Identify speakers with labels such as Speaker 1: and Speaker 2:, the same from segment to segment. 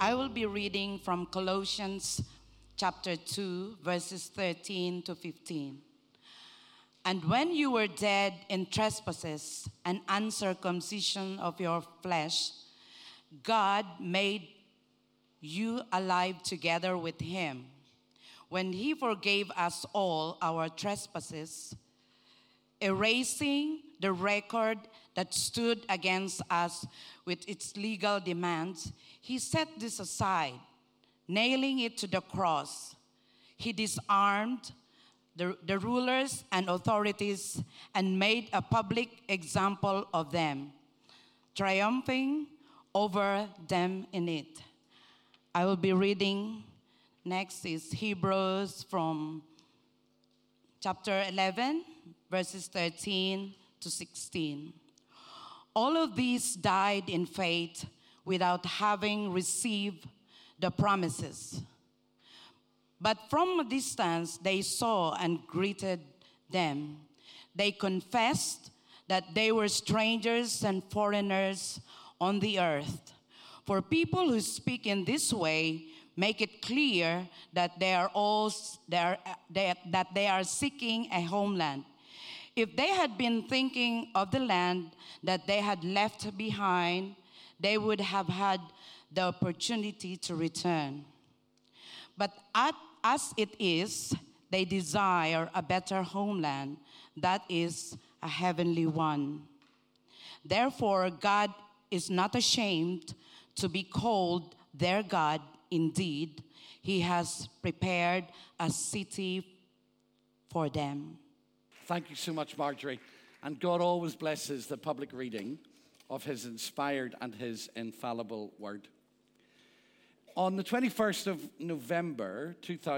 Speaker 1: I will be reading from Colossians chapter 2, verses 13 to 15. And when you were dead in trespasses and uncircumcision of your flesh, God made you alive together with him, when he forgave us all our trespasses, erasing the record that stood against us with its legal demands. He set this aside, nailing it to the cross. He disarmed the rulers and authorities and made a public example of them, triumphing over them in it. I will be reading next is Hebrews from chapter 11, verses 13 to 16. All of these died in faith without having received the promises. But from a distance they saw and greeted them. They confessed that they were strangers and foreigners on the earth. For people who speak in this way make it clear that they are seeking a homeland. If they had been thinking of the land that they had left behind, they would have had the opportunity to return. But as it is, they desire a better homeland, that is, a heavenly one. Therefore, God is not ashamed to be called their God. Indeed, he has prepared a city for them.
Speaker 2: Thank you so much, Marjorie. And God always blesses the public reading of his inspired and his infallible word. On the 21st of November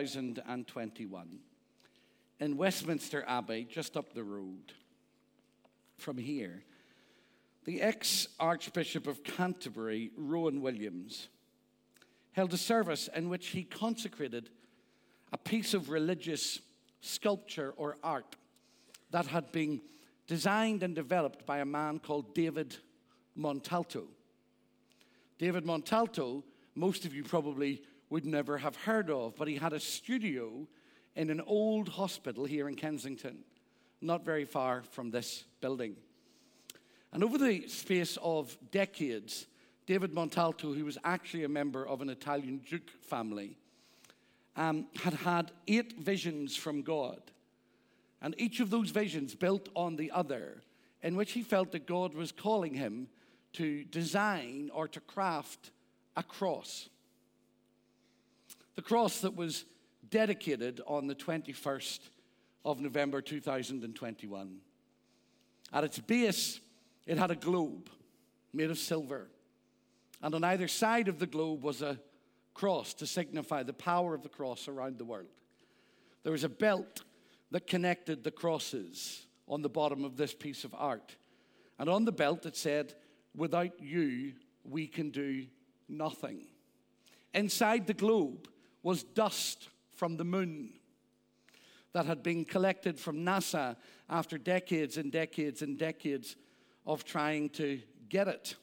Speaker 2: 2021, in Westminster Abbey, just up the road from here, the ex-Archbishop of Canterbury, Rowan Williams, held a service in which he consecrated a piece of religious sculpture or art that had been designed and developed by a man called David Montalto. David Montalto, most of you probably would never have heard of, but he had a studio in an old hospital here in Kensington, not very far from this building. And over the space of decades, David Montalto, who was actually a member of an Italian Duke family, had 8 visions from God. And each of those visions built on the other, in which he felt that God was calling him to design or to craft a cross. The cross that was dedicated on the 21st of November 2021. At its base, it had a globe made of silver. And on either side of the globe was a cross to signify the power of the cross around the world. There was a belt that connected the crosses on the bottom of this piece of art. And on the belt it said, "Without you, we can do nothing." Inside the globe was dust from the moon that had been collected from NASA after decades and decades and decades of trying to get it.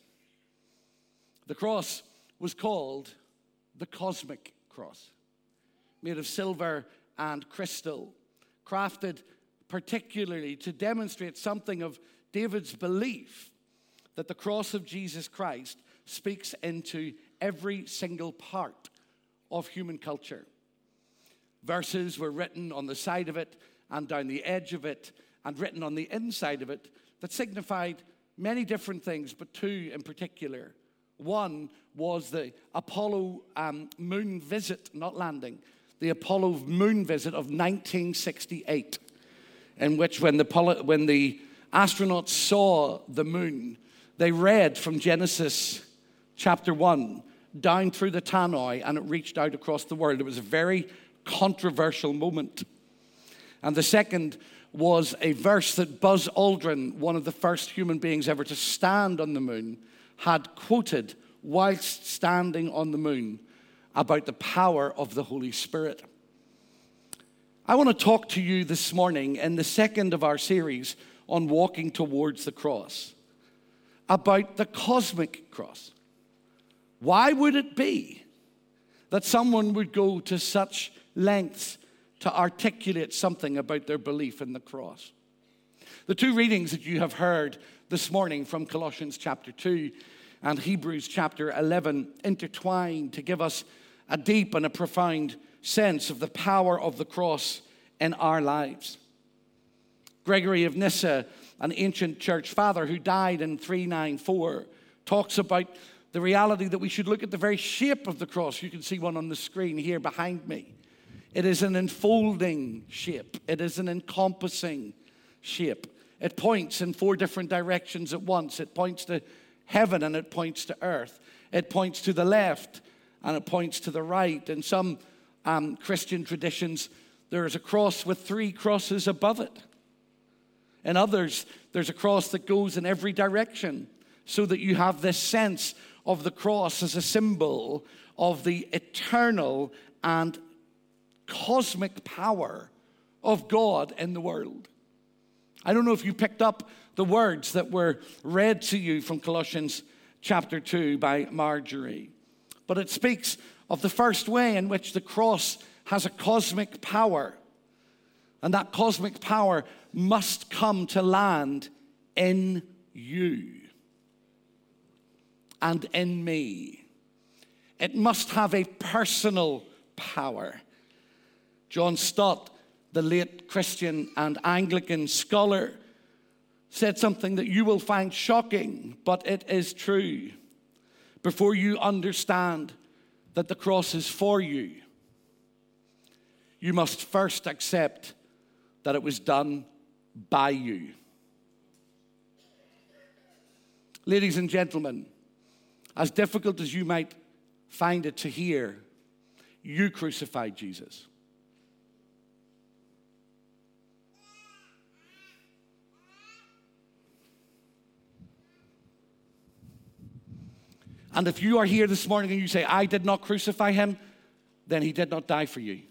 Speaker 2: The cross was called the Cosmic Cross, made of silver and crystal, crafted particularly to demonstrate something of David's belief that the cross of Jesus Christ speaks into every single part of human culture. Verses were written on the side of it and down the edge of it and written on the inside of it that signified many different things, but 2 in particular. One was the Apollo moon visit, not landing, the Apollo moon visit of 1968, in which when the astronauts saw the moon, they read from Genesis chapter 1 down through the Tannoy, and it reached out across the world. It was a very controversial moment. And the second was a verse that Buzz Aldrin, one of the first human beings ever to stand on the moon, had quoted whilst standing on the moon about the power of the Holy Spirit. I want to talk to you this morning in the second of our series on walking towards the cross about the cosmic cross. Why would it be that someone would go to such lengths to articulate something about their belief in the cross. The two readings that you have heard this morning from Colossians chapter 2 and Hebrews chapter 11 intertwine to give us a deep and a profound sense of the power of the cross in our lives. Gregory of Nyssa, an ancient church father who died in 394, talks about the reality that we should look at the very shape of the cross. You can see one on the screen here behind me. It is an enfolding shape. It is an encompassing shape. It points in 4 different directions at once. It points to heaven and it points to earth. It points to the left and it points to the right. In some Christian traditions, there is a cross with 3 crosses above it. In others, there's a cross that goes in every direction, so that you have this sense of the cross as a symbol of the eternal and cosmic power of God in the world. I don't know if you picked up the words that were read to you from Colossians chapter 2 by Marjorie, but it speaks of the first way in which the cross has a cosmic power, and that cosmic power must come to land in you and in me. It must have a personal power. John Stott, the late Christian and Anglican scholar, said something that you will find shocking, but it is true. Before you understand that the cross is for you, you must first accept that it was done by you. Ladies and gentlemen, as difficult as you might find it to hear, you crucified Jesus. And if you are here this morning and you say, I did not crucify him, then he did not die for you.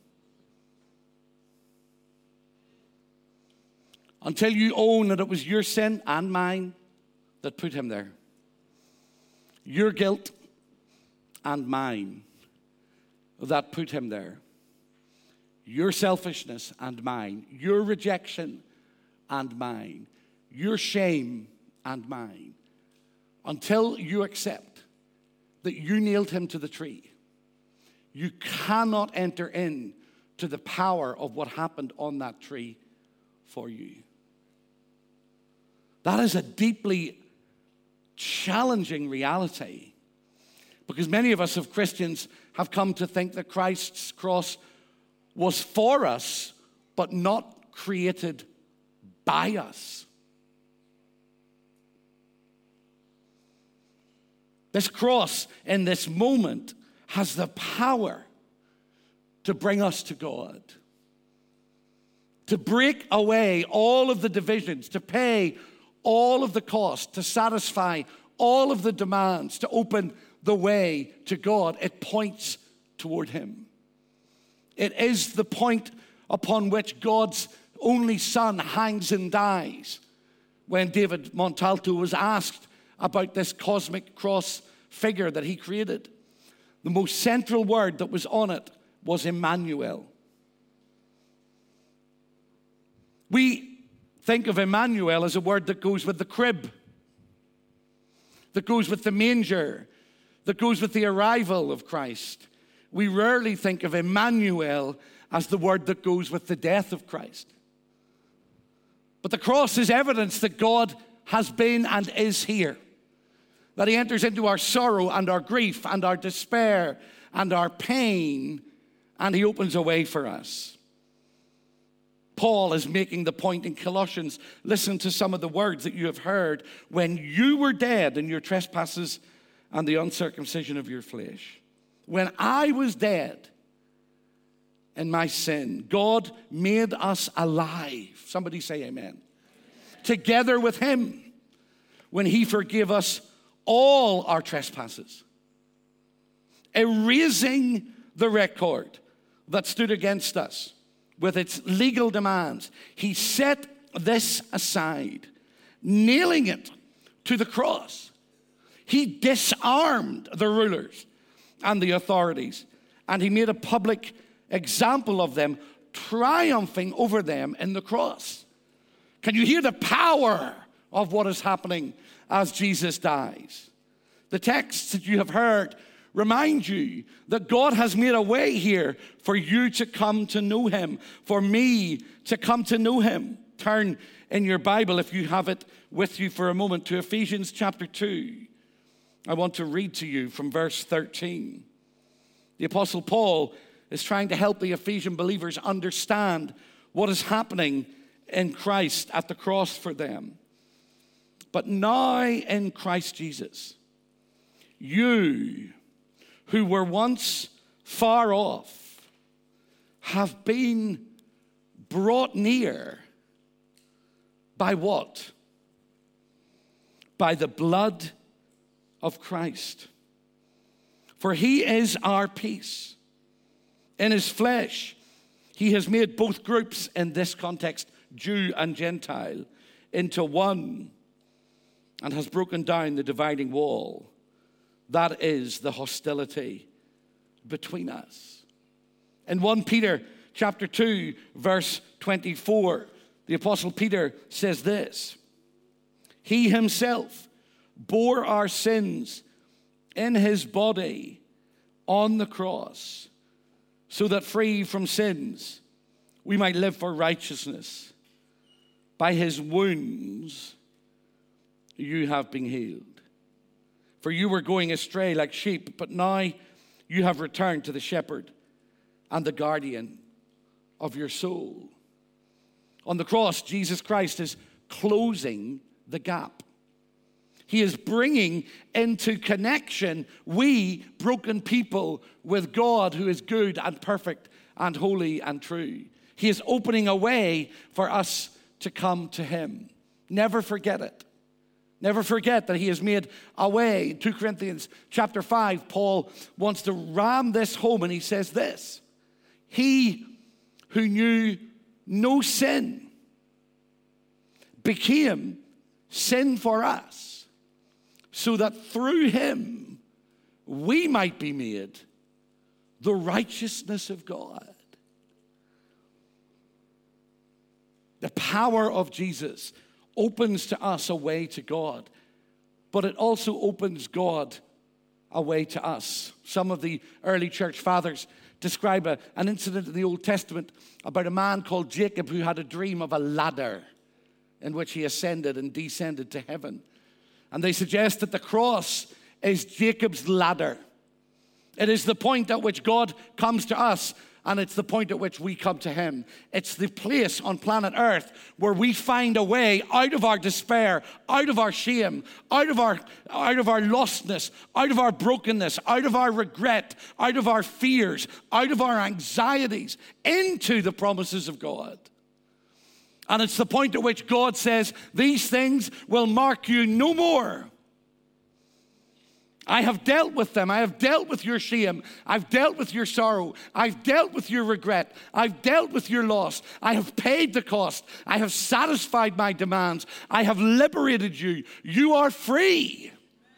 Speaker 2: Until you own that it was your sin and mine that put him there. Your guilt and mine that put him there. Your selfishness and mine. Your rejection and mine. Your shame and mine. Until you accept that you nailed him to the tree, you cannot enter in to the power of what happened on that tree for you. That is a deeply challenging reality, because many of us, as Christians, have come to think that Christ's cross was for us, but not created by us. This cross in this moment has the power to bring us to God, to break away all of the divisions, to pay all of the cost, to satisfy all of the demands, to open the way to God. It points toward him. It is the point upon which God's only Son hangs and dies. When David Montalto was asked about this cosmic cross figure that he created, the most central word that was on it was Emmanuel. We think of Emmanuel as a word that goes with the crib, that goes with the manger, that goes with the arrival of Christ. We rarely think of Emmanuel as the word that goes with the death of Christ. But the cross is evidence that God has been and is here, that he enters into our sorrow and our grief and our despair and our pain, and he opens a way for us. Paul is making the point in Colossians. Listen to some of the words that you have heard. When you were dead in your trespasses and the uncircumcision of your flesh. When I was dead in my sin, God made us alive. Somebody say amen. Together with him, when he forgave us all our trespasses, erasing the record that stood against us with its legal demands. He set this aside, nailing it to the cross. He disarmed the rulers and the authorities and he made a public example of them, triumphing over them in the cross. Can you hear the power of what is happening as Jesus dies? The texts that you have heard remind you that God has made a way here for you to come to know him, for me to come to know him. Turn in your Bible, if you have it with you for a moment, to Ephesians chapter 2. I want to read to you from verse 13. The Apostle Paul is trying to help the Ephesian believers understand what is happening in Christ at the cross for them. But now in Christ Jesus, you who were once far off have been brought near by what? By the blood of Christ. For he is our peace. In his flesh, he has made both groups, in this context, Jew and Gentile, into one, and has broken down the dividing wall. That is the hostility between us. In 1 Peter chapter 2, verse 24, the Apostle Peter says this: he himself bore our sins in his body on the cross, so that free from sins we might live for righteousness. By his wounds you have been healed. For you were going astray like sheep, but now you have returned to the shepherd and the guardian of your soul. On the cross, Jesus Christ is closing the gap. He is bringing into connection we, broken people, with God who is good and perfect and holy and true. He is opening a way for us to come to him. Never forget it. Never forget that he has made a way. In 2 Corinthians chapter 5, Paul wants to ram this home, and he says this: he who knew no sin became sin for us, so that through him we might be made the righteousness of God. The power of Jesus opens to us a way to God, but it also opens God a way to us. Some of the early church fathers describe an incident in the Old Testament about a man called Jacob who had a dream of a ladder in which he ascended and descended to heaven. And they suggest that the cross is Jacob's ladder. It is the point at which God comes to us, and it's the point at which we come to him. It's the place on planet Earth where we find a way out of our despair, out of our shame, out of our lostness, out of our brokenness, out of our regret, out of our fears, out of our anxieties, into the promises of God. And it's the point at which God says, these things will mark you no more. I have dealt with them. I have dealt with your shame. I've dealt with your sorrow. I've dealt with your regret. I've dealt with your loss. I have paid the cost. I have satisfied my demands. I have liberated you. You are free.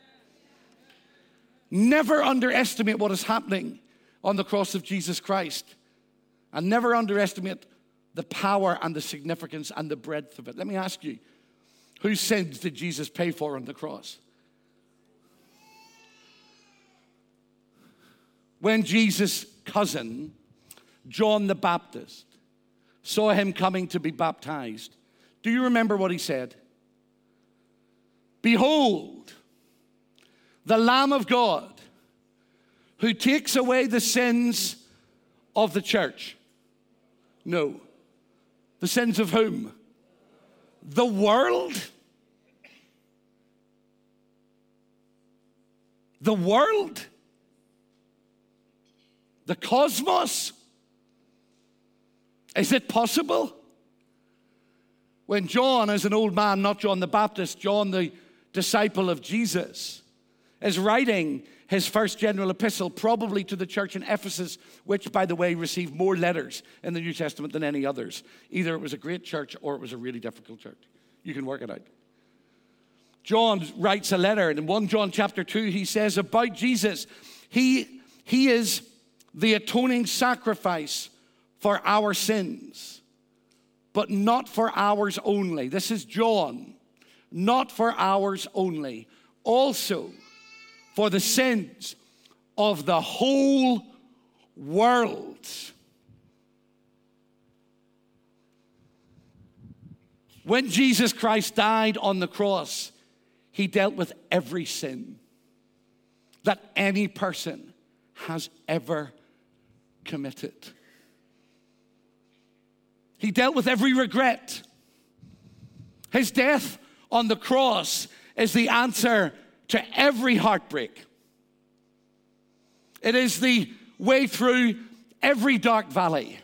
Speaker 2: Never underestimate what is happening on the cross of Jesus Christ. And never underestimate the power and the significance and the breadth of it. Let me ask you, whose sins did Jesus pay for on the cross? When Jesus' cousin, John the Baptist, saw him coming to be baptized, do you remember what he said? Behold, the Lamb of God who takes away the sins of the church. No. The sins of whom? The world? The world? The cosmos? Is it possible? When John, as an old man, not John the Baptist, John the disciple of Jesus, is writing his first general epistle, probably to the church in Ephesus, which, by the way, received more letters in the New Testament than any others. Either it was a great church or it was a really difficult church. You can work it out. John writes a letter, and in 1 John chapter 2, he says about Jesus, he is the atoning sacrifice for our sins, but not for ours only. This is John. Not for ours only. Also for the sins of the whole world. When Jesus Christ died on the cross, he dealt with every sin that any person has ever committed. He dealt with every regret. His death on the cross is the answer to every heartbreak. It is the way through every dark valley.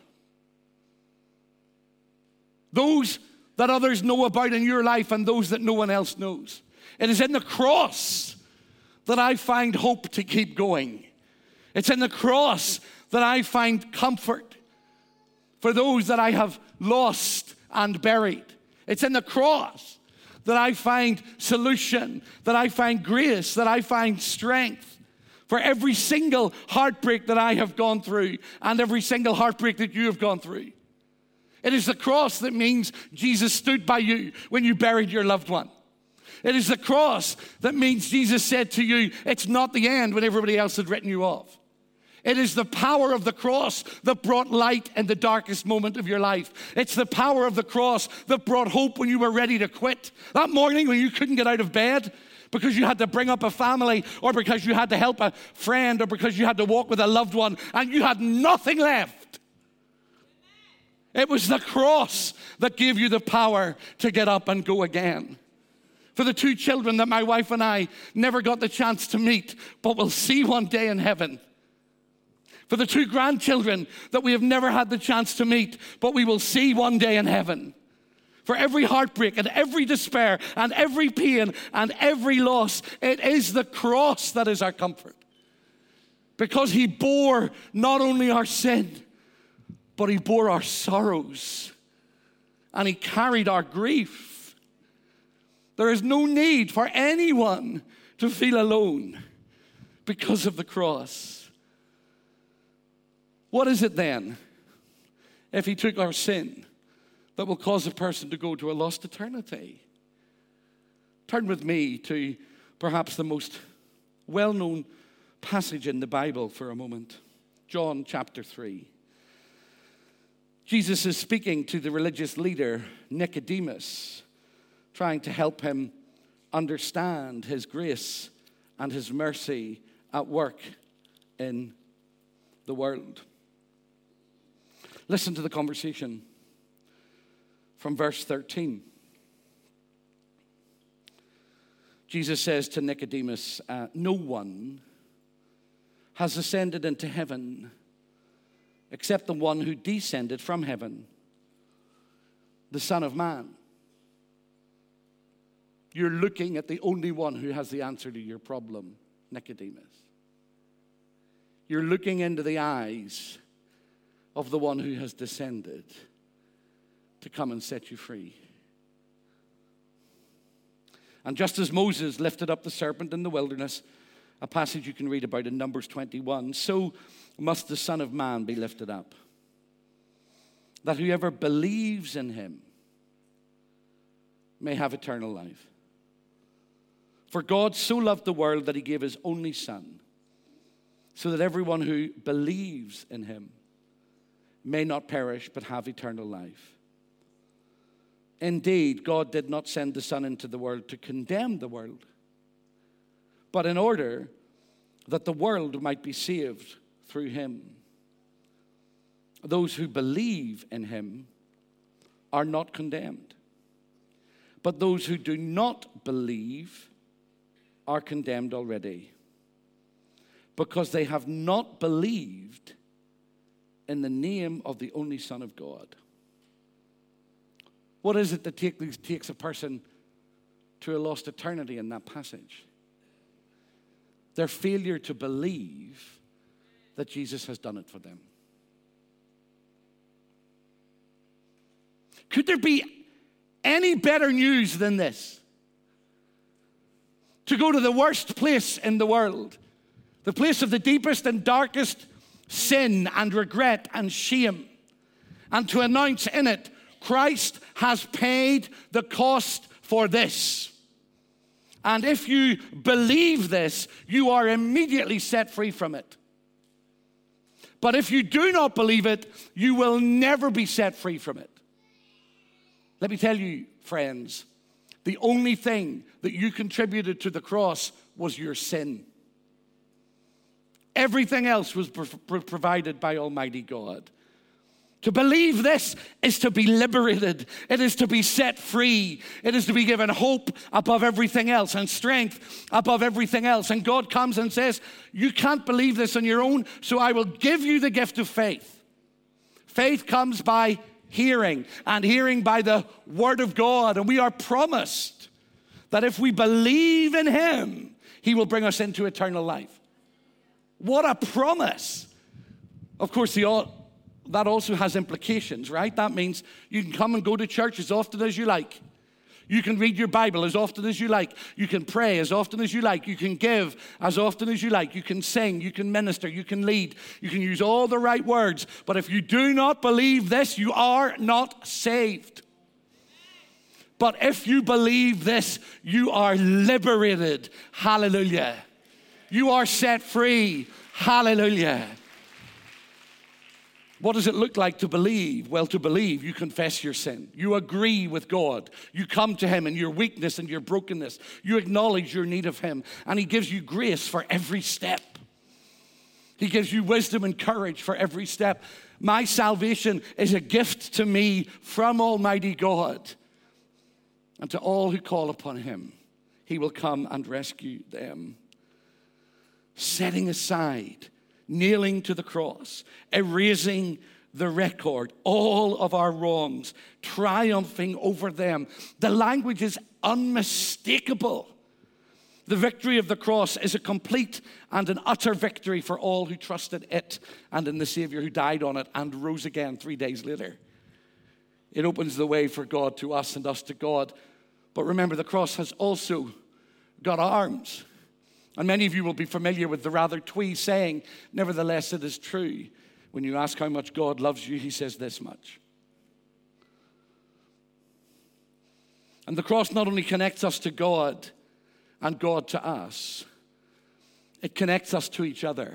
Speaker 2: Those that others know about in your life and those that no one else knows. It is in the cross that I find hope to keep going. It's in the cross that I find comfort for those that I have lost and buried. It's in the cross that I find solution, that I find grace, that I find strength for every single heartbreak that I have gone through and every single heartbreak that you have gone through. It is the cross that means Jesus stood by you when you buried your loved one. It is the cross that means Jesus said to you, it's not the end when everybody else had written you off. It is the power of the cross that brought light in the darkest moment of your life. It's the power of the cross that brought hope when you were ready to quit. That morning when you couldn't get out of bed because you had to bring up a family or because you had to help a friend or because you had to walk with a loved one and you had nothing left. It was the cross that gave you the power to get up and go again. For the two children that my wife and I never got the chance to meet, but will see one day in heaven. For the two grandchildren that we have never had the chance to meet, but we will see one day in heaven. For every heartbreak and every despair and every pain and every loss, it is the cross that is our comfort. Because he bore not only our sin, but he bore our sorrows and he carried our grief. There is no need for anyone to feel alone because of the cross. What is it then, if he took our sin, that will cause a person to go to a lost eternity? Turn with me to perhaps the most well-known passage in the Bible for a moment. John chapter 3. Jesus is speaking to the religious leader, Nicodemus, trying to help him understand his grace and his mercy at work in the world. Listen to the conversation from verse 13. Jesus says to Nicodemus, no one has ascended into heaven except the one who descended from heaven, the Son of Man. You're looking at the only one who has the answer to your problem, Nicodemus. You're looking into the eyes of the one who has descended to come and set you free. And just as Moses lifted up the serpent in the wilderness, a passage you can read about in Numbers 21, so must the Son of Man be lifted up, that whoever believes in him may have eternal life. For God so loved the world that he gave his only Son, so that everyone who believes in him may not perish but have eternal life. Indeed, God did not send the Son into the world to condemn the world, but in order that the world might be saved through him. Those who believe in him are not condemned, but those who do not believe are condemned already, because they have not believed in the name of the only Son of God. What is it that takes a person to a lost eternity in that passage? Their failure to believe that Jesus has done it for them. Could there be any better news than this? To go to the worst place in the world, the place of the deepest and darkest sin and regret and shame, and to announce in it, Christ has paid the cost for this. And if you believe this, you are immediately set free from it. But if you do not believe it, you will never be set free from it. Let me tell you, friends, the only thing that you contributed to the cross was your sin. Everything else was provided by Almighty God. To believe this is to be liberated. It is to be set free. It is to be given hope above everything else and strength above everything else. And God comes and says, you can't believe this on your own, so I will give you the gift of faith. Faith comes by hearing, and hearing by the Word of God. And we are promised that if we believe in Him, He will bring us into eternal life. What a promise. Of course, that also has implications, right? That means you can come and go to church as often as you like. You can read your Bible as often as you like. You can pray as often as you like. You can give as often as you like. You can sing, you can minister, you can lead. You can use all the right words. But if you do not believe this, you are not saved. But if you believe this, you are liberated. Hallelujah. You are set free. Hallelujah. What does it look like to believe? Well, to believe, you confess your sin. You agree with God. You come to Him in your weakness and your brokenness. You acknowledge your need of Him. And He gives you grace for every step. He gives you wisdom and courage for every step. My salvation is a gift to me from Almighty God. And to all who call upon Him, He will come and rescue them. Setting aside, nailing to the cross, erasing the record, all of our wrongs, triumphing over them. The language is unmistakable. The victory of the cross is a complete and an utter victory for all who trusted it and in the Savior who died on it and rose again 3 days later. It opens the way for God to us and us to God. But remember, the cross has also got arms. And many of you will be familiar with the rather twee saying, nevertheless it is true. When you ask how much God loves you, He says this much. And the cross not only connects us to God and God to us, it connects us to each other.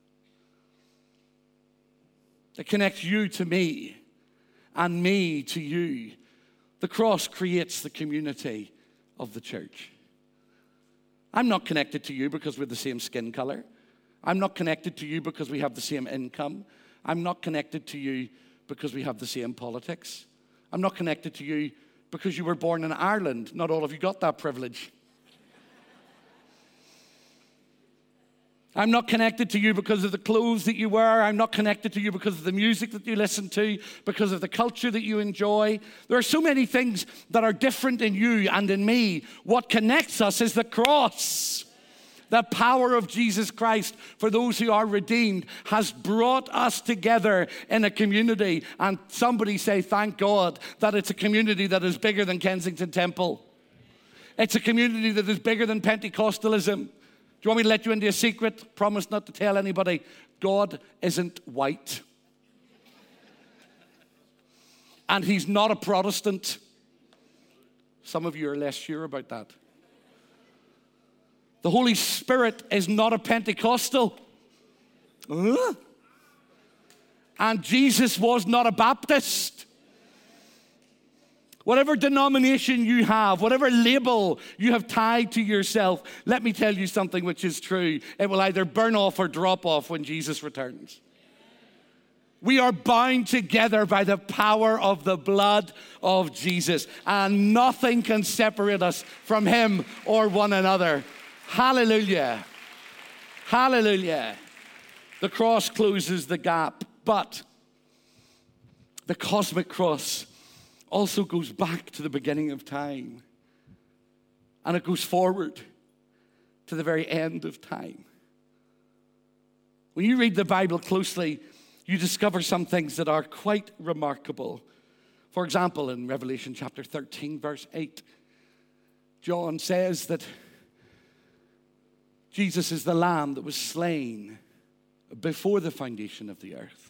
Speaker 2: It connects you to me and me to you. The cross creates the community of the church. I'm not connected to you because we're the same skin color. I'm not connected to you because we have the same income. I'm not connected to you because we have the same politics. I'm not connected to you because you were born in Ireland. Not all of you got that privilege. I'm not connected to you because of the clothes that you wear. I'm not connected to you because of the music that you listen to, because of the culture that you enjoy. There are so many things that are different in you and in me. What connects us is the cross. The power of Jesus Christ for those who are redeemed has brought us together in a community. And somebody say, thank God that it's a community that is bigger than Kensington Temple. It's a community that is bigger than Pentecostalism. Do you want me to let you into a secret? Promise not to tell anybody. God isn't white. And He's not a Protestant. Some of you are less sure about that. The Holy Spirit is not a Pentecostal. And Jesus was not a Baptist. Whatever denomination you have, whatever label you have tied to yourself, let me tell you something which is true. It will either burn off or drop off when Jesus returns. We are bound together by the power of the blood of Jesus, and nothing can separate us from Him or one another. Hallelujah. Hallelujah. The cross closes the gap, but the cosmic cross also goes back to the beginning of time. And it goes forward to the very end of time. When you read the Bible closely, you discover some things that are quite remarkable. For example, in Revelation chapter 13, verse 8, John says that Jesus is the Lamb that was slain before the foundation of the earth.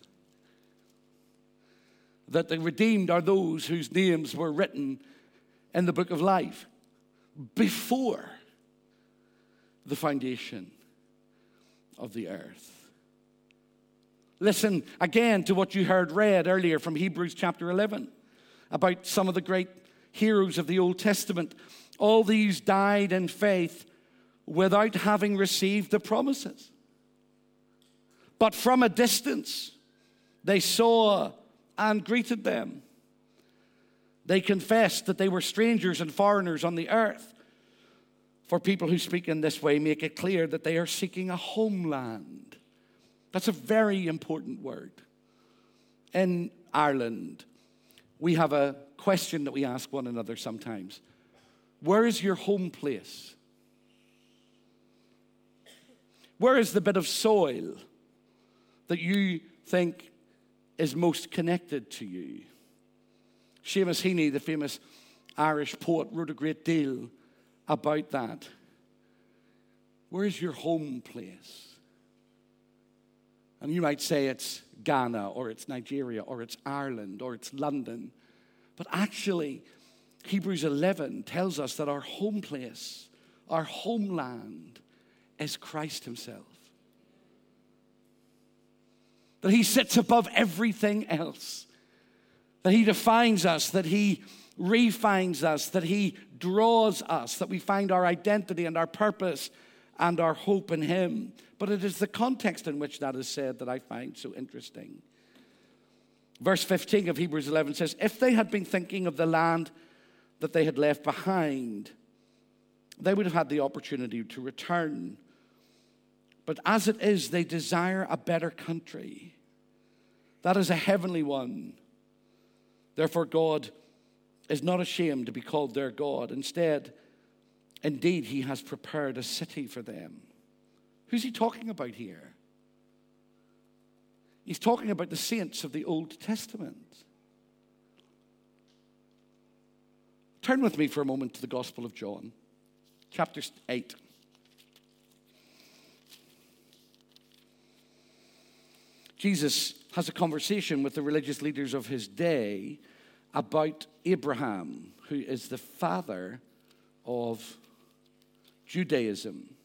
Speaker 2: That the redeemed are those whose names were written in the book of life before the foundation of the earth. Listen again to what you heard read earlier from Hebrews chapter 11 about some of the great heroes of the Old Testament. All these died in faith without having received the promises. But from a distance, they saw and greeted them. They confessed that they were strangers and foreigners on the earth. For people who speak in this way, make it clear that they are seeking a homeland. That's a very important word. In Ireland, we have a question that we ask one another sometimes. Where is your home place? Where is the bit of soil that you think is most connected to you? Seamus Heaney, the famous Irish poet, wrote a great deal about that. Where is your home place? And you might say it's Ghana, or it's Nigeria, or it's Ireland, or it's London. But actually, Hebrews 11 tells us that our home place, our homeland, is Christ himself. That he sits above everything else. That he defines us, that he refines us, that he draws us, that we find our identity and our purpose and our hope in him. But it is the context in which that is said that I find so interesting. Verse 15 of Hebrews 11 says, if they had been thinking of the land that they had left behind, they would have had the opportunity to return. But as it is, they desire a better country. That is a heavenly one. Therefore, God is not ashamed to be called their God. Instead, indeed, he has prepared a city for them. Who's he talking about here? He's talking about the saints of the Old Testament. Turn with me for a moment to the Gospel of John, chapter 8. Jesus has a conversation with the religious leaders of his day about Abraham, who is the father of Judaism.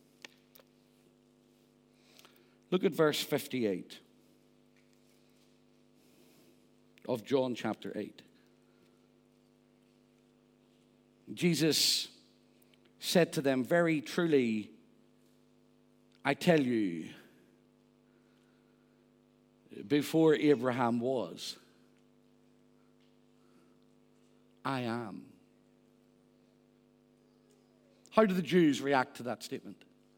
Speaker 2: Look at verse 58 of John chapter 8. Jesus said to them, very truly, I tell you, before Abraham was, I am. How do the Jews react to that statement?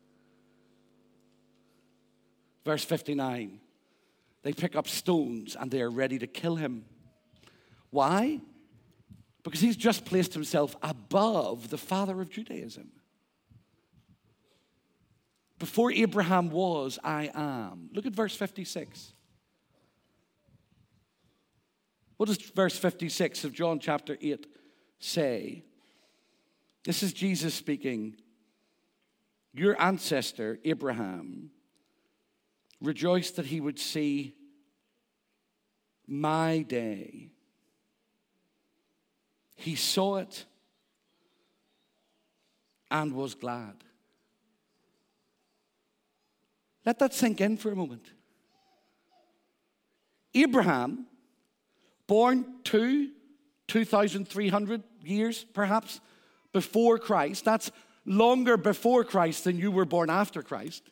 Speaker 2: Verse 59, they pick up stones and they are ready to kill him. Why? Because he's just placed himself above the father of Judaism. Before Abraham was, I am. Look at verse 56. What does verse 56 of John chapter 8 say? This is Jesus speaking. Your ancestor, Abraham, rejoiced that he would see my day. He saw it and was glad. Let that sink in for a moment. Abraham, born 2,300 years perhaps before Christ. That's longer before Christ than you were born after Christ.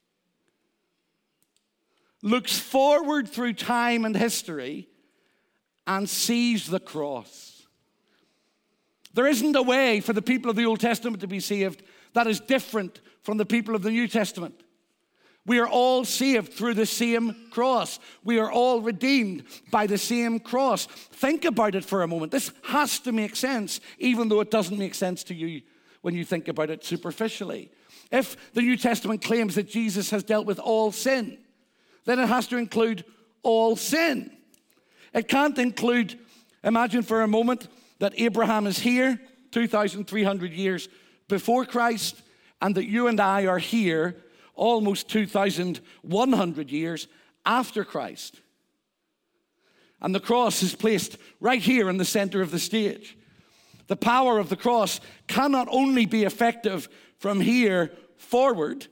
Speaker 2: Looks forward through time and history and sees the cross. There isn't a way for the people of the Old Testament to be saved that is different from the people of the New Testament. We are all saved through the same cross. We are all redeemed by the same cross. Think about it for a moment. This has to make sense, even though it doesn't make sense to you when you think about it superficially. If the New Testament claims that Jesus has dealt with all sin, then it has to include all sin. It can't include, imagine for a moment that Abraham is here 2,300 years before Christ and that you and I are here almost 2,100 years after Christ. And the cross is placed right here in the center of the stage. The power of the cross cannot only be effective from here forward.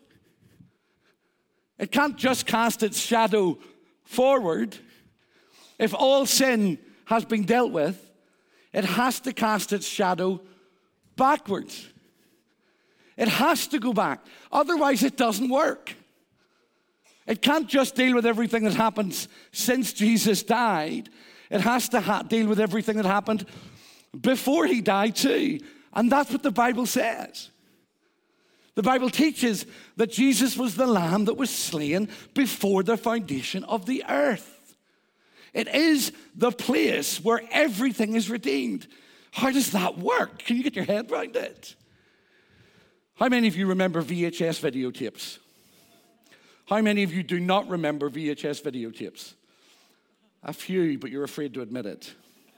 Speaker 2: It can't just cast its shadow forward. If all sin has been dealt with, it has to cast its shadow backwards. It has to go back. Otherwise, it doesn't work. It can't just deal with everything that happens since Jesus died. It has to deal with everything that happened before he died too. And that's what the Bible says. The Bible teaches that Jesus was the Lamb that was slain before the foundation of the earth. It is the place where everything is redeemed. How does that work? Can you get your head around it? How many of you remember VHS videotapes? How many of you do not remember VHS videotapes? A few, but you're afraid to admit it.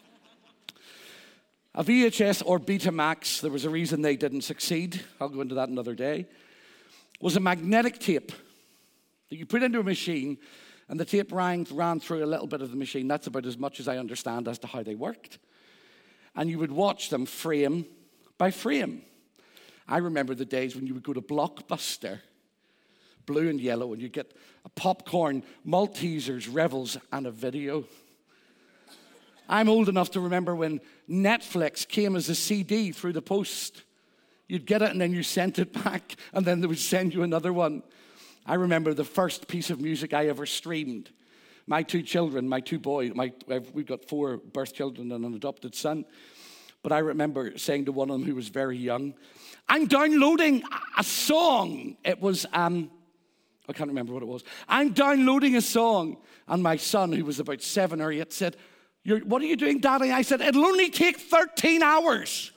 Speaker 2: A VHS or Betamax, there was a reason they didn't succeed. I'll go into that another day. Was a magnetic tape that you put into a machine and the tape ran through a little bit of the machine. That's about as much as I understand as to how they worked. And you would watch them frame by frame. I remember the days when you would go to Blockbuster, blue and yellow, and you'd get a popcorn, Maltesers, Revels, and a video. I'm old enough to remember when Netflix came as a CD through the post. You'd get it and then you sent it back and then they would send you another one. I remember the first piece of music I ever streamed. My two children, my two boys, we've got 4 birth children and an adopted son. But I remember saying to one of them who was very young, I'm downloading a song. It was, I can't remember what it was. I'm downloading a song. And my son, who was about 7 or 8, said, what are you doing, Daddy? I said, it'll only take 13 hours.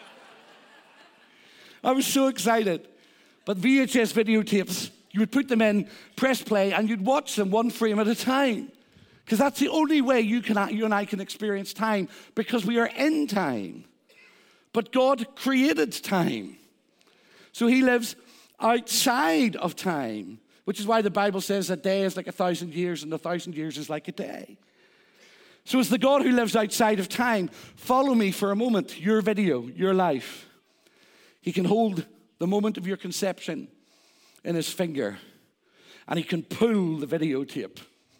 Speaker 2: I was so excited. But VHS videotapes, you would put them in, press play, and you'd watch them one frame at a time. Because that's the only way you and I can experience time, because we are in time. But God created time. So he lives outside of time, which is why the Bible says a day is like 1,000 years and 1,000 years is like a day. So it's the God who lives outside of time. Follow me for a moment, your video, your life. He can hold the moment of your conception in his finger, and he can pull the videotape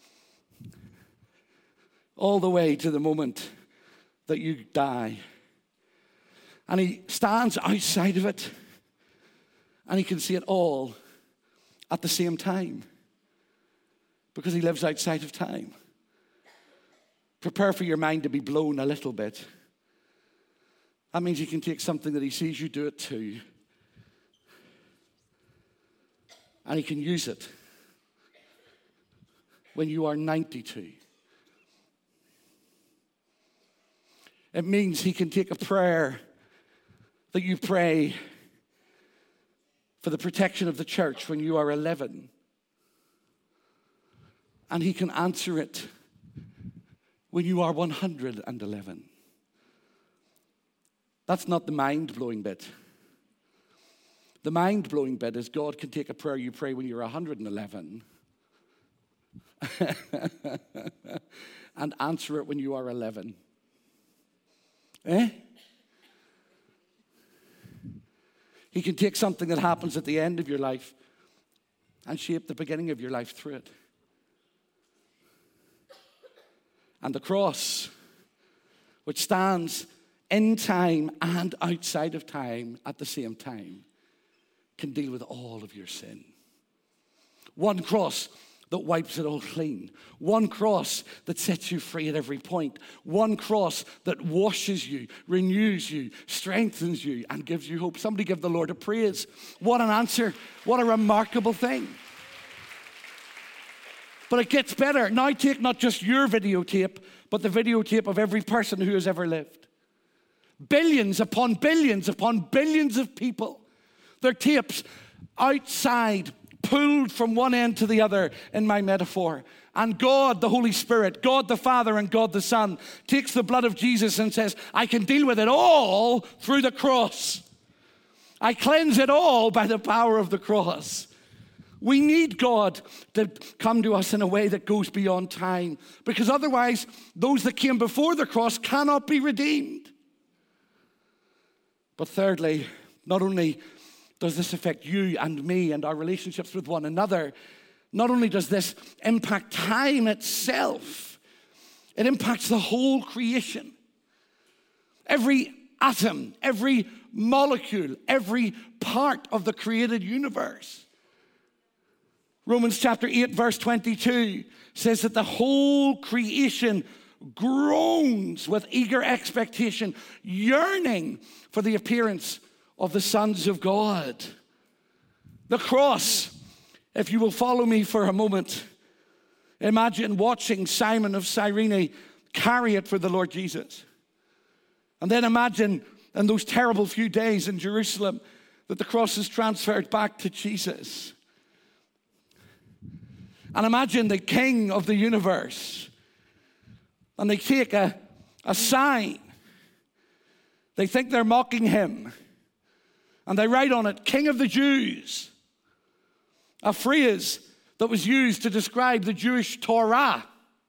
Speaker 2: all the way to the moment that you die. And he stands outside of it, and he can see it all at the same time because he lives outside of time. Prepare for your mind to be blown a little bit. That means he can take something that he sees you do it too, and he can use it when you are 92. It means he can take a prayer that you pray for the protection of the church when you are 11, and he can answer it when you are 111. That's not the mind-blowing bit. The mind-blowing bit is God can take a prayer you pray when you're 111 and answer it when you are 11. He can take something that happens at the end of your life and shape the beginning of your life through it. And the cross, which stands in time and outside of time at the same time, can deal with all of your sin. One cross that wipes it all clean. One cross that sets you free at every point. One cross that washes you, renews you, strengthens you, and gives you hope. Somebody give the Lord a praise. What an answer. What a remarkable thing. But it gets better. Now take not just your videotape, but the videotape of every person who has ever lived. Billions upon billions of people. Their tapes outside, pulled from one end to the other in my metaphor. And God, the Holy Spirit, God the Father and God the Son, takes the blood of Jesus and says, I can deal with it all through the cross. I cleanse it all by the power of the cross. We need God to come to us in a way that goes beyond time, because otherwise those that came before the cross cannot be redeemed. But thirdly, not only does this affect you and me and our relationships with one another, not only does this impact time itself, it impacts the whole creation. Every atom, every molecule, every part of the created universe. Romans chapter 8, verse 22 says that the whole creation groans with eager expectation, yearning for the appearance of the sons of God. The cross, if you will follow me for a moment, imagine watching Simon of Cyrene carry it for the Lord Jesus. And then imagine in those terrible few days in Jerusalem that the cross is transferred back to Jesus. And imagine the King of the universe. And they take a sign. They think they're mocking him. And they write on it, King of the Jews. A phrase that was used to describe the Jewish Torah.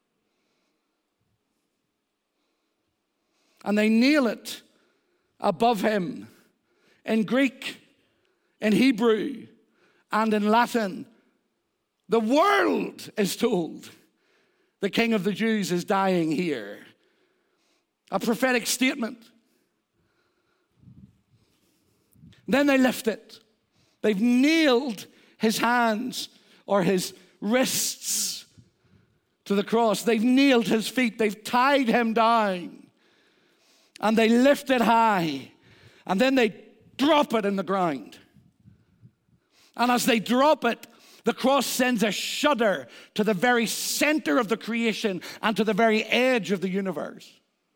Speaker 2: And they nail it above him in Greek, in Hebrew, and in Latin. The world is told the King of the Jews is dying here. A prophetic statement. Then they lift it. They've nailed his hands or his wrists to the cross. They've nailed his feet. They've tied him down. And they lift it high. And then they drop it in the ground. And as they drop it, the cross sends a shudder to the very center of the creation and to the very edge of the universe.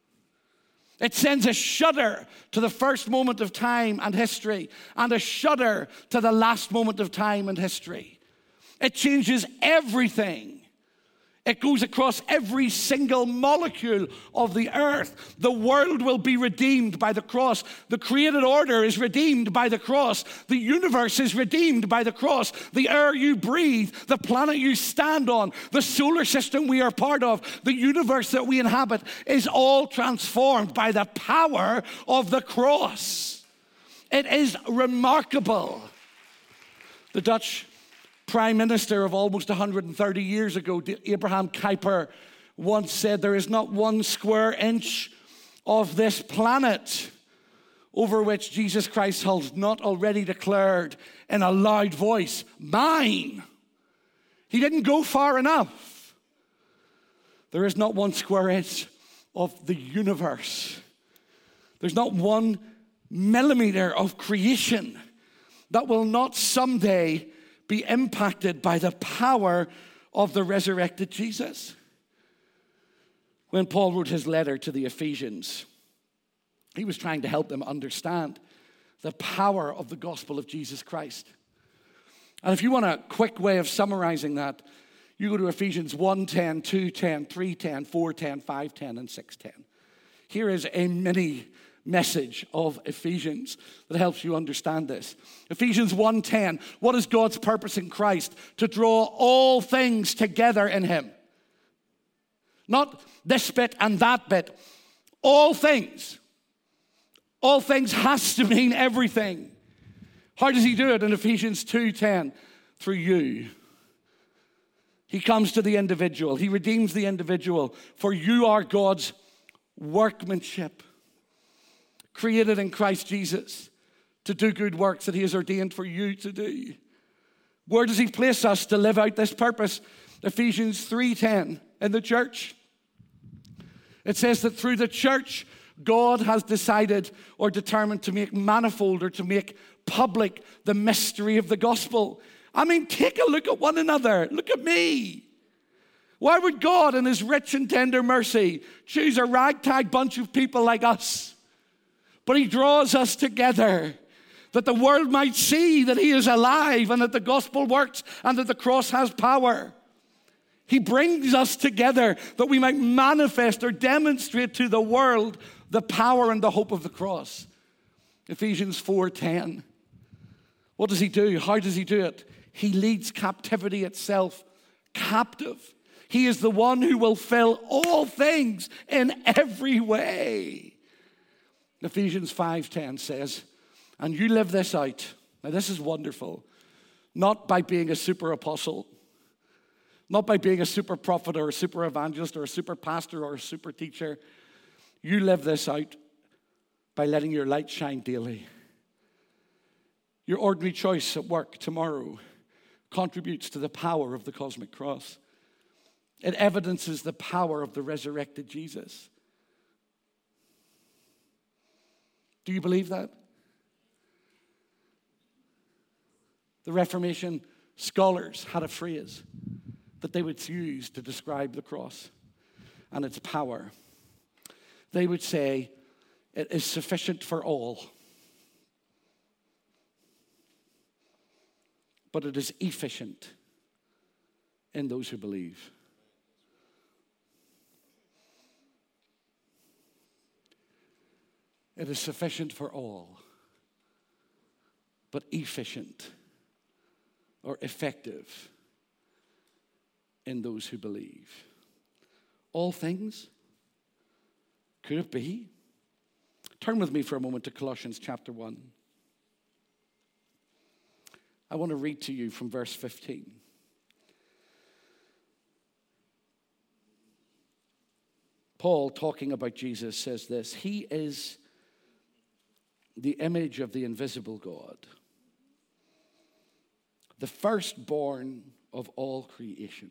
Speaker 2: It sends a shudder to the first moment of time and history, and a shudder to the last moment of time and history. It changes everything. It goes across every single molecule of the earth. The world will be redeemed by the cross. The created order is redeemed by the cross. The universe is redeemed by the cross. The air you breathe, the planet you stand on, the solar system we are part of, the universe that we inhabit is all transformed by the power of the cross. It is remarkable. The Dutch Prime Minister of almost 130 years ago, Abraham Kuyper, once said, there is not 1 square inch of this planet over which Jesus Christ has not already declared in a loud voice, mine. He didn't go far enough. There is not 1 square inch of the universe. There's not 1 millimeter of creation that will not someday be impacted by the power of the resurrected Jesus. When Paul wrote his letter to the Ephesians, he was trying to help them understand the power of the gospel of Jesus Christ. And if you want a quick way of summarizing that, you go to Ephesians 1:10, 2:10, 3:10, 4:10, 5:10, and 6:10. Here is a mini message of Ephesians that helps you understand this. Ephesians 1:10, what is God's purpose in Christ? To draw all things together in him. Not this bit and that bit. All things. All things has to mean everything. How does he do it in Ephesians 2:10? Through you. He comes to the individual. He redeems the individual. For you are God's workmanship, created in Christ Jesus to do good works that he has ordained for you to do. Where does he place us to live out this purpose? Ephesians 3:10, in the church. It says that through the church, God has decided or determined to make manifold or to make public the mystery of the gospel. I mean, take a look at one another. Look at me. Why would God in his rich and tender mercy choose a ragtag bunch of people like us? But he draws us together that the world might see that he is alive and that the gospel works and that the cross has power. He brings us together that we might manifest or demonstrate to the world the power and the hope of the cross. Ephesians 4:10. What does he do? How does he do it? He leads captivity itself captive. He is the one who will fill all things in every way. Ephesians 5:10 says, and you live this out. Now this is wonderful. Not by being a super apostle, not by being a super prophet or a super evangelist or a super pastor or a super teacher. You live this out by letting your light shine daily. Your ordinary choice at work tomorrow contributes to the power of the cosmic cross. It evidences the power of the resurrected Jesus. Do you believe that? The Reformation scholars had a phrase that they would use to describe the cross and its power. They would say, it is sufficient for all, but it is efficient in those who believe. It is sufficient for all, but efficient or effective in those who believe. All things? Could it be? Turn with me for a moment to Colossians chapter 1. I want to read to you from verse 15. Paul, talking about Jesus, says this: He is the image of the invisible God, the firstborn of all creation.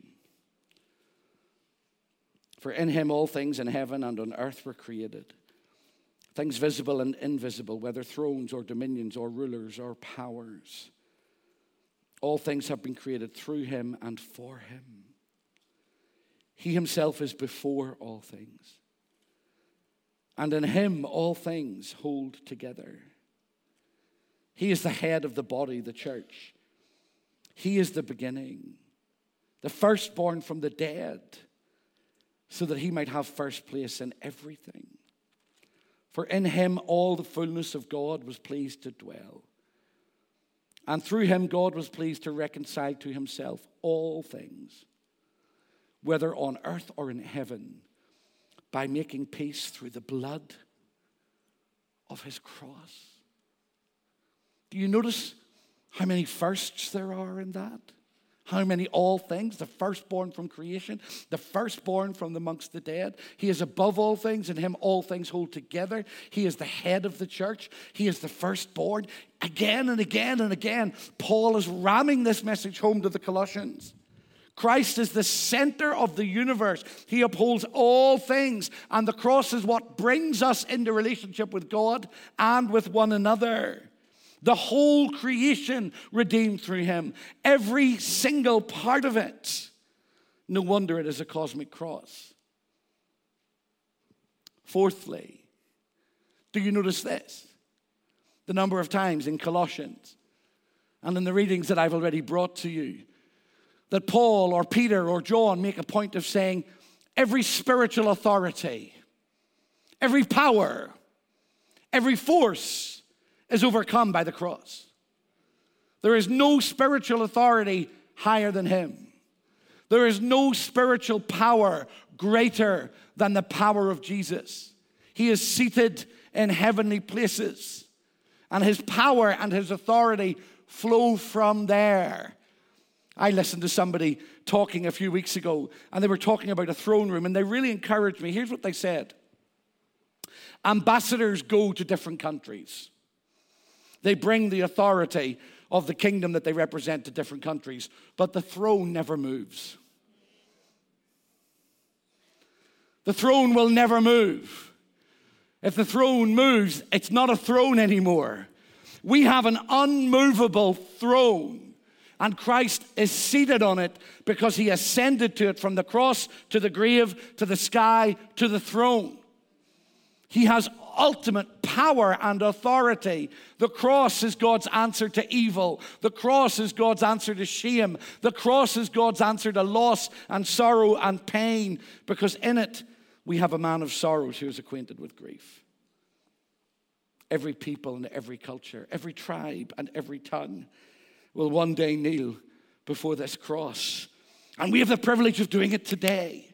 Speaker 2: For in him all things in heaven and on earth were created, things visible and invisible, whether thrones or dominions or rulers or powers. All things have been created through him and for him. He himself is before all things, and in him all things hold together. He is the head of the body, the church. He is the beginning, the firstborn from the dead, so that he might have first place in everything. For in him all the fullness of God was pleased to dwell. And through him God was pleased to reconcile to himself all things, whether on earth or in heaven, by making peace through the blood of his cross. Do you notice how many firsts there are in that? How many all things? The firstborn from creation, the firstborn from amongst the dead. He is above all things, in him all things hold together. He is the head of the church. He is the firstborn. Again and again and again, Paul is ramming this message home to the Colossians. Christ is the center of the universe. He upholds all things, and the cross is what brings us into relationship with God and with one another. The whole creation redeemed through him. Every single part of it. No wonder it is a cosmic cross. Fourthly, do you notice this? The number of times in Colossians and in the readings that I've already brought to you, that Paul or Peter or John make a point of saying every spiritual authority, every power, every force is overcome by the cross. There is no spiritual authority higher than him. There is no spiritual power greater than the power of Jesus. He is seated in heavenly places, and his power and his authority flow from there. I listened to somebody talking a few weeks ago, and they were talking about a throne room, and they really encouraged me. Here's what they said. Ambassadors go to different countries. They bring the authority of the kingdom that they represent to different countries, but the throne never moves. The throne will never move. If the throne moves, it's not a throne anymore. We have an unmovable throne, and Christ is seated on it because he ascended to it from the cross to the grave to the sky to the throne. He has ultimate power and authority. The cross is God's answer to evil. The cross is God's answer to shame. The cross is God's answer to loss and sorrow and pain, because in it we have a man of sorrows who is acquainted with grief. Every people and every culture, every tribe and every tongue will one day kneel before this cross. And we have the privilege of doing it today.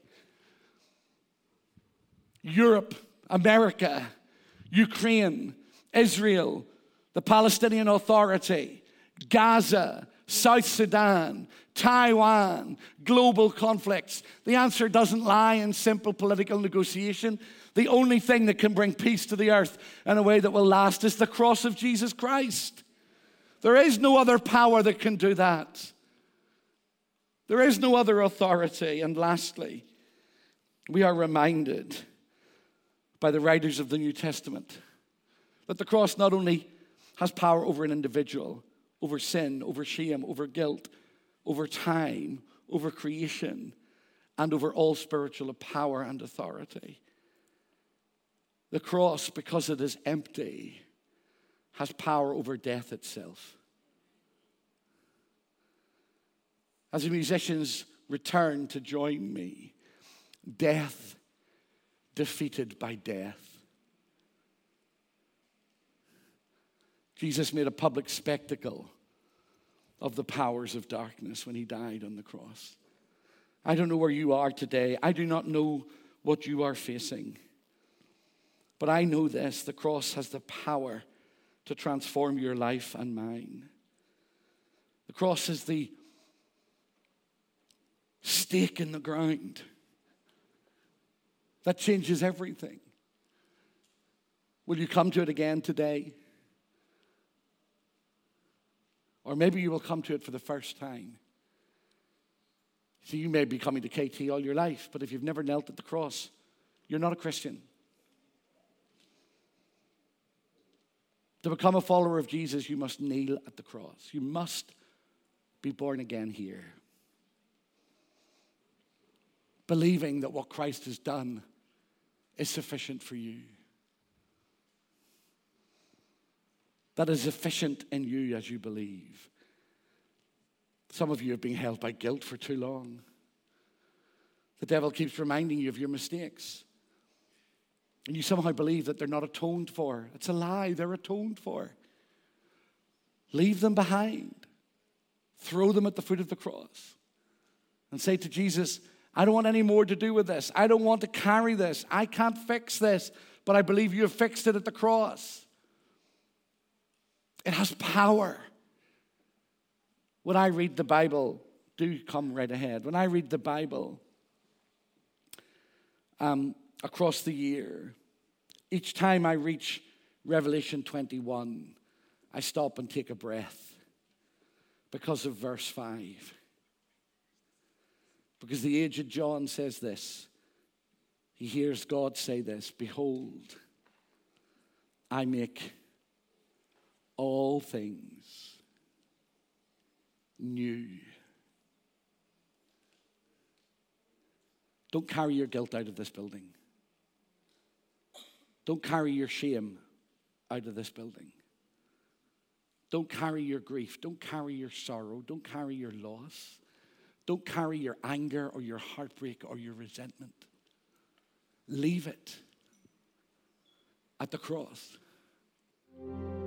Speaker 2: Europe, America, Ukraine, Israel, the Palestinian Authority, Gaza, South Sudan, Taiwan, global conflicts. The answer doesn't lie in simple political negotiation. The only thing that can bring peace to the earth in a way that will last is the cross of Jesus Christ. There is no other power that can do that. There is no other authority. And lastly, we are reminded by the writers of the New Testament that the cross not only has power over an individual, over sin, over shame, over guilt, over time, over creation, and over all spiritual power and authority. The cross, because it is empty, has power over death itself. As the musicians return to join me, death defeated by death. Jesus made a public spectacle of the powers of darkness when he died on the cross. I don't know where you are today. I do not know what you are facing. But I know this, the cross has the power to transform your life and mine. The cross is the stake in the ground that changes everything. Will you come to it again today? Or maybe you will come to it for the first time. See, you may be coming to KT all your life, but if you've never knelt at the cross, you're not a Christian. To become a follower of Jesus, you must kneel at the cross. You must be born again here. Believing that what Christ has done is sufficient for you. That is sufficient in you as you believe. Some of you have been held by guilt for too long. The devil keeps reminding you of your mistakes. And you somehow believe that they're not atoned for. It's a lie. They're atoned for. Leave them behind. Throw them at the foot of the cross. And say to Jesus, I don't want any more to do with this. I don't want to carry this. I can't fix this. But I believe you have fixed it at the cross. It has power. When I read the Bible, do come right ahead. When I read the Bible across the year, each time I reach Revelation 21, I stop and take a breath because of verse 5. Because the aged John says this. He hears God say this, behold, I make all things new. Don't carry your guilt out of this building. Don't carry your shame out of this building. Don't carry your grief. Don't carry your sorrow. Don't carry your loss. Don't carry your anger or your heartbreak or your resentment. Leave it at the cross.